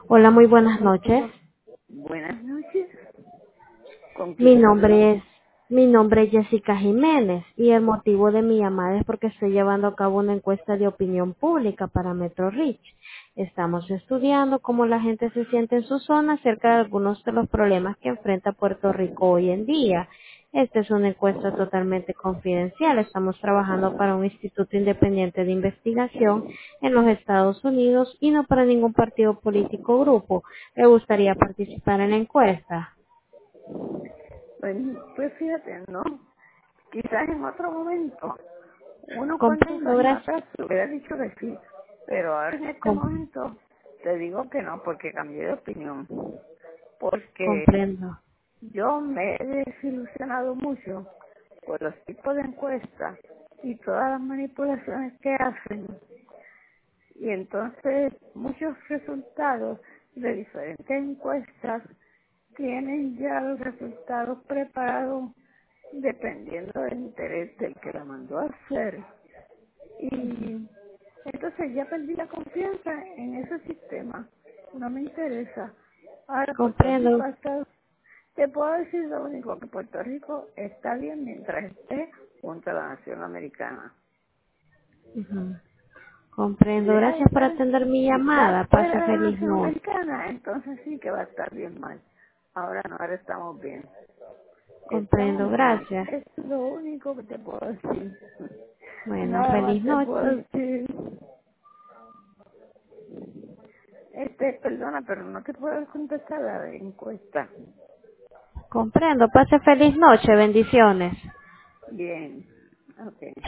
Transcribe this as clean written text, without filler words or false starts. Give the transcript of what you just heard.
Hola, muy buenas noches. Buenas noches. ¿Con Mi quién hablo? nombre es, mi nombre es Jessica Jiménez y el motivo de mi llamada es porque estoy llevando a cabo una encuesta de opinión pública para Metro Rich. Estamos estudiando cómo la gente se siente en su zona acerca de algunos de los problemas que enfrenta Puerto Rico hoy en día. Esta es una encuesta totalmente confidencial. Estamos trabajando para un instituto independiente de investigación en los Estados Unidos y no para ningún partido político o grupo. ¿Le gustaría participar en la encuesta? Pues fíjate, ¿no? Quizás en otro momento, unos cuantos Comprendo, años gracias. atrás, te hubiera dicho que sí. Pero ahora en este Com- momento te digo que no, porque cambié de opinión. Porque comprendo, yo me he desilusionado mucho por los tipos de encuestas y todas las manipulaciones que hacen. Y entonces muchos resultados de diferentes encuestas tienen ya los resultados preparados dependiendo del interés del que la mandó a hacer. Y entonces ya perdí la confianza en ese sistema. No me interesa. Ahora Puerto Rico comprendo. ha estado, te puedo decir lo único, que Puerto Rico está bien mientras esté junto a la nación americana. Ujú. Si Comprendo, deja de gracias por estar, atender mi si está llamada. fuera Pase de la feliz nación noche. americana, entonces sí que va a estar bien mal. Ahora no, ahora estamos bien. Comprendo, Estamos bien. gracias. Es lo único que te puedo decir. Bueno, Nada más feliz te puedo noche. decir. Perdona, pero no te puedo contestar la encuesta. Comprendo, pase feliz noche. Bendiciones. Bien. Ok.